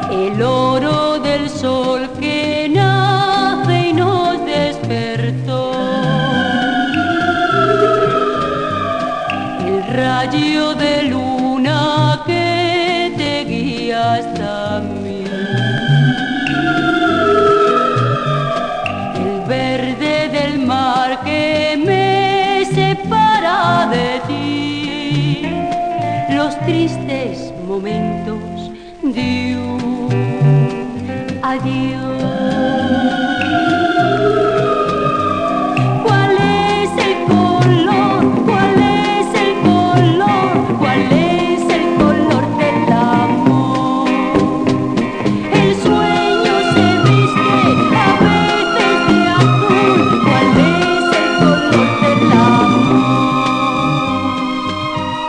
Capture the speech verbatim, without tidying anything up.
el oro del sol que nace y nos despertó, el rayo de luna que te guía hasta mí, el verde del mar que me separa de ti, los tristes momentos de un adiós.